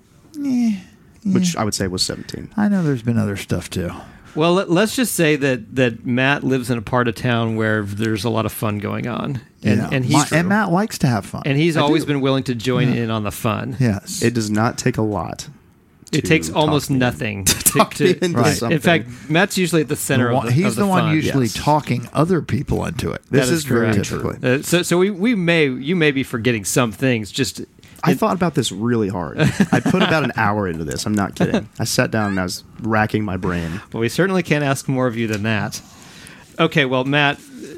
which I would say was 17. I know there's been other stuff too. Well, let's just say that Matt lives in a part of town where there's a lot of fun going on, and he's and Matt likes to have fun. and he's I always do. been willing to join in on the fun. yes, It does not take a lot. It to takes talk almost me in. nothing to talk me into Right. something. In fact, Matt's usually at the center of the he's of the the one fun. usually yes. talking other people into it. This That is very correct. typical. So you may be forgetting some things. Just I thought about this really hard. I put about an hour into this. I'm not kidding. I sat down and I was racking my brain. well, we certainly can't ask more of you than that. Okay, well, Matt,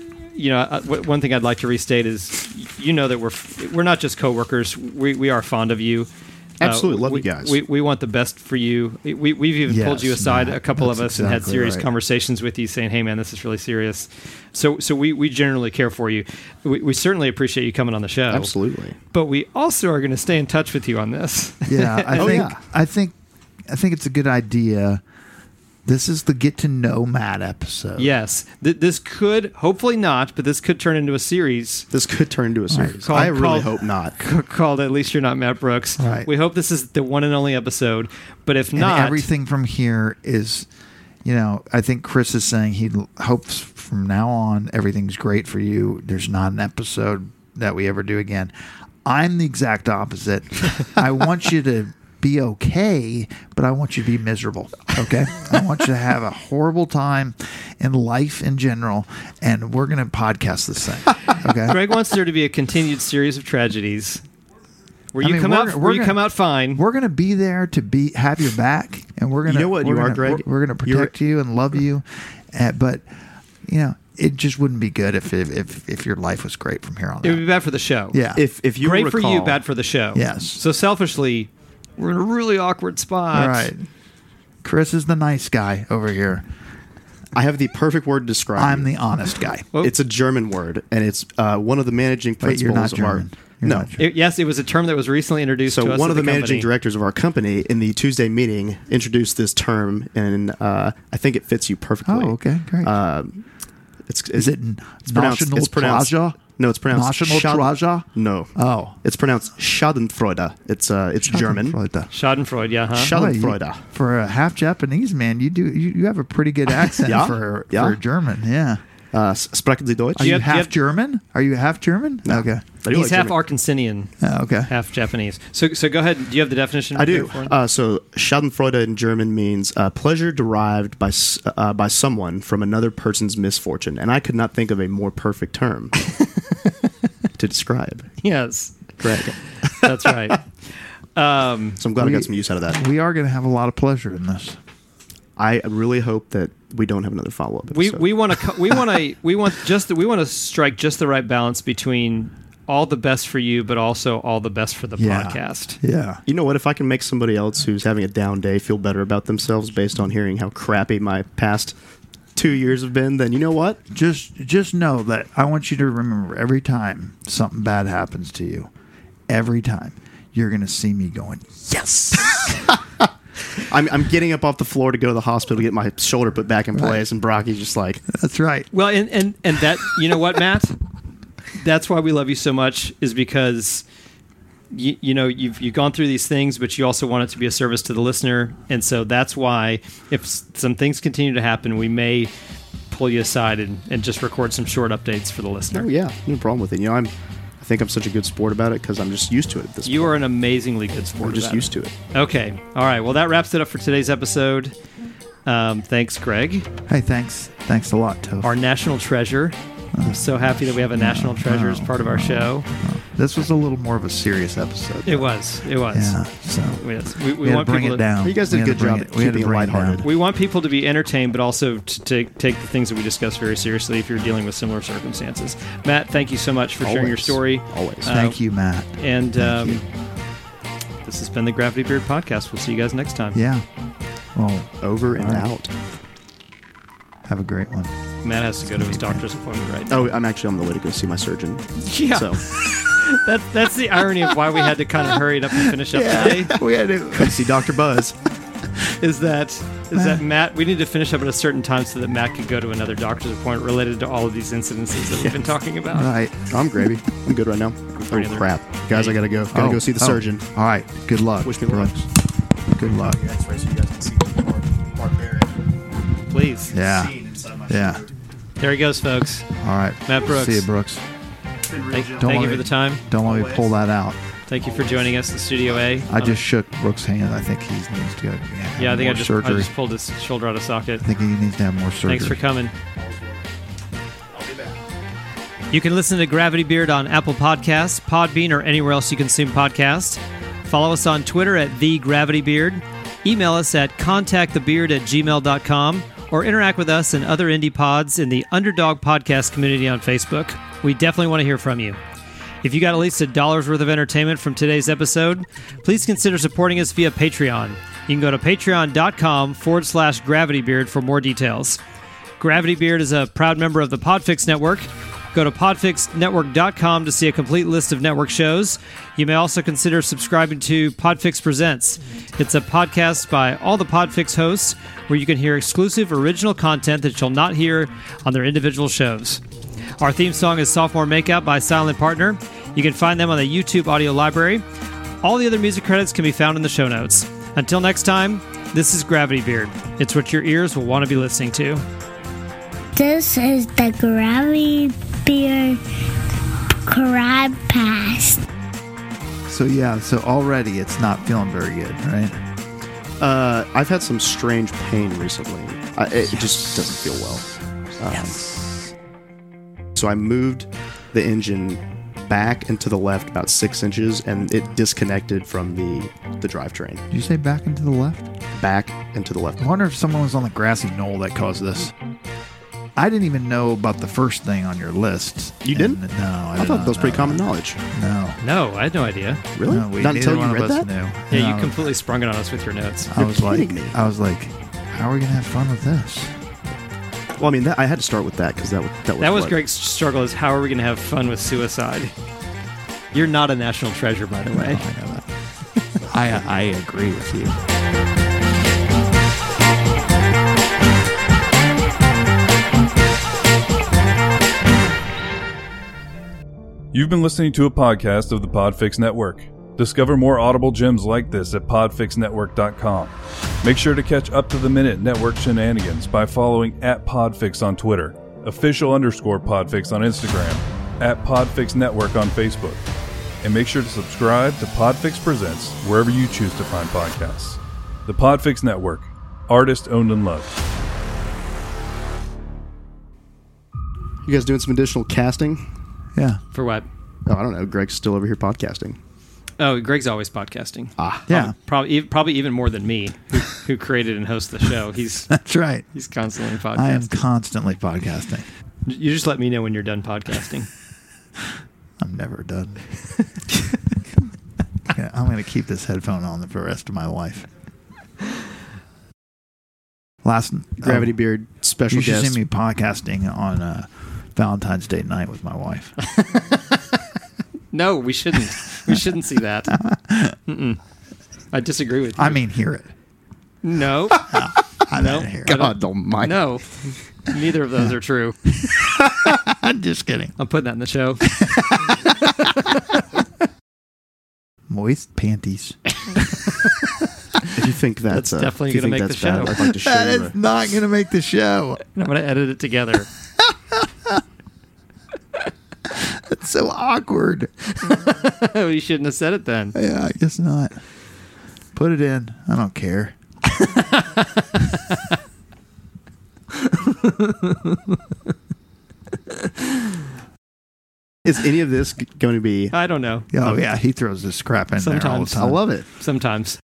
one thing I'd like to restate is, that we're not just coworkers. We are fond of you. Absolutely. Love we, you guys. We want the best for you. We've even pulled you Yes, aside, Matt, a couple of that's us, and had exactly serious right. conversations with you, saying, "Hey, man, this is really serious." So we generally care for you. We certainly appreciate you coming on the show. Absolutely. But we also are going to stay in touch with you on this. Yeah, Oh, yeah. I think it's a good idea. This is the get to know Matt episode. Yes, this could, hopefully not, but this could turn into a series This could turn into a series. Called- I really called- hope not. called "At Least You're Not Matt Brooks." Right. We hope this is the one and only episode, but if And not, everything from here is, I think Chris is saying he hopes from now on everything's great for you. There's not an episode that we ever do again. I'm the exact opposite. I want you to be okay, but I want you to be miserable. Okay? I want you to have a horrible time in life in general, and we're going to podcast this thing. Okay? Greg wants there to be a continued series of tragedies where I you mean, come out we're where you gonna- come out fine. We're going to be there to have your back, and we're going to. You know what you are, Greg? We're going to protect you and love you, but it just wouldn't be good if your life was great from here on It would out. be bad for the show. Yeah. If you Great recall, for you, bad for the show. Yes. So selfishly, we're in a really awkward spot. All right. Chris is the nice guy over here. I have the perfect word to describe. I'm you. the honest guy. Well, It's a German word, and it's one of the managing Wait, you're principals not of our. German. You're No. not German. yes, it was a term that was recently introduced So to us. one at of the managing company. directors of our company in the Tuesday meeting introduced this term, and I think it fits you perfectly. Oh, okay, great. Is it National Traja? No, it's pronounced National Traja? No. Oh. It's pronounced Schadenfreude. It's German. Schadenfreude. Schadenfreude, yeah, huh? Schadenfreude. For a half Japanese man, you have a pretty good accent Yeah, for yeah. German. Yeah. Sprechen Sie Deutsch? Are you have- half you have- German? Are you half German? No. Okay. I do He's like half German. Arkansinian, Okay. half Japanese. So go ahead. Do you have the definition? I do. there for him? So Schadenfreude in German means pleasure derived by someone from another person's misfortune, and I could not think of a more perfect term to describe. Yes, Greg. that's right. So I'm glad I We- got some use out of that. We are going to have a lot of pleasure in this. I really hope that we don't have another follow up. We want to strike just the right balance between all the best for you, but also all the best for the Yeah. podcast. Yeah. You know what? If I can make somebody else who's having a down day feel better about themselves based on hearing how crappy my past 2 years have been, then you know what? Just know that I want you to remember every time something bad happens to you, every time you're going to see me going, yes. I'm getting up off the floor to go to the hospital to get my shoulder put back in Right. place, and Brocky's just like, That's right. Well, and that, you know what, Matt? That's why we love you so much, is because you've gone through these things, but you also want it to be a service to the listener, and so that's why if some things continue to happen, we may pull you aside and just record some short updates for the listener. oh yeah, no problem with it. You know, I think I'm such a good sport about it because I'm just used to it at this You point. are an amazingly good sport. I'm just about used to it. Okay. All right. Well, that wraps it up for today's episode. Thanks, Greg, Hey, thanks. Thanks a lot, Toph. our national treasure. I'm so happy that we have a national treasure as part of our show. This was a little more of a serious episode. It was. Yeah, so Yes. we We had want to bring people it to, down. You guys did We a had good to bring job it- we had to keeping it bring down. lighthearted. we want people to be entertained, but also to take the things that we discuss very seriously if you're dealing with similar circumstances. Matt, thank you so much for sharing your Always. story. Always. Thank you, Matt. And Thank you. this has been the Gravity Beard Podcast. We'll see you guys next time. Yeah. Well, Over and All right. out. have a great one. Matt has to go to his doctor's appointment right now. Oh, I'm actually on the way to go see my surgeon. Yeah. So, That's the irony of why we had to kind of hurry it up and finish up today. We had to. come see Dr. Buzz. Is that Matt? We need to finish up at a certain time so that Matt could go to another doctor's appointment related to all of these incidences that we've been talking about. Right. I'm gravy. I'm good right now. for any Oh, other- crap. Guys, I gotta go. Gotta go see the surgeon. All right. Good luck. Wish me luck. Brooks. Good luck. X-ray so you guys can see Mark Barrett. Please. Yeah. Yeah. There he goes, folks. All right. Matt Brooks. See you, Brooks. Thank Don't you worry. for the time. Don't let me pull that out. Thank you for joining us in Studio A. I just shook Brooks' hand. I think he needs to go. Yeah, I think I just surgery. pulled his shoulder out of socket. I think he needs to have more surgery. Thanks for coming. You can listen to Gravity Beard on Apple Podcasts, Podbean, or anywhere else you consume podcasts. Follow us on Twitter at @TheGravityBeard. Email us at contactthebeard@gmail.com or interact with us and other indie pods in the Underdog Podcast community on Facebook. We definitely want to hear from you. If you got at least $1 worth of entertainment from today's episode, please consider supporting us via Patreon. You can go to patreon.com/GravityBeard for more details. Gravity Beard is a proud member of the Podfix Network. Go to podfixnetwork.com to see a complete list of network shows. You may also consider subscribing to Podfix Presents. It's a podcast by all the Podfix hosts where you can hear exclusive original content that you'll not hear on their individual shows. Our theme song is Sophomore Makeout by Silent Partner. You can find them on the YouTube audio library. All the other music credits can be found in the show notes. Until next time, this is Gravity Beard. It's what your ears will want to be listening to. This is the Gravity Beard Crabcast. So already it's not feeling very good, right? I've had some strange pain recently. It just doesn't feel well. So I moved the engine back and to the left about 6 inches, and it disconnected from the drivetrain. Did you say back and to the left? Back and to the left. I wonder if someone was on the grassy knoll that caused this. I didn't even know about the first thing on your list. You didn't? And, no, I I thought that was pretty common knowledge. No. No, I had no idea. Really? No, Not until neither you one read of us that? knew. Yeah, No, you completely sprung it on us with your notes. I was like, kidding me. how are we gonna have fun with this? Well, I mean, I had to start with that because that was That was what- Greg's struggle is how are we going to have fun with suicide? You're not a national treasure, by the way. I know that. I agree with you. You've been listening to a podcast of the Podfix Network. Discover more audible gems like this at podfixnetwork.com. Make sure to catch up-to-the-minute network shenanigans by following @Podfix on Twitter, official_Podfix on Instagram, @Podfix Network on Facebook. And make sure to subscribe to Podfix Presents wherever you choose to find podcasts. The Podfix Network, artist owned and loved. You guys doing some additional casting? Yeah. For what? Oh, I don't know. Greg's still over here podcasting. Oh, Greg's always podcasting. Yeah. Probably even more than me, who created and hosts the show. He's That's right. constantly I am podcasting. constantly podcasting. You just let me know when you're done podcasting. I'm never done. Yeah, I'm going to keep this headphone on for the rest of my life. Gravity Beard special You should guest. see me podcasting on Valentine's Day night with my wife. No, we shouldn't. We shouldn't see that. Mm-mm. I disagree with you. I mean, hear it. no, I No. don't hear it. God don't mind. no. Neither of those are true. I'm just kidding. I'm putting that in the show. Moist panties. If you think that's definitely if you gonna think make that's the show. bad, I'd like to show That you. is not going to make the show. I'm going to edit it together. It's so awkward. You shouldn't have said it then. Yeah, I guess not. Put it in. I don't care. Is any of this going to be? I don't know. Oh, yeah. He throws this crap in there all the Sometimes. I time. love it. Sometimes.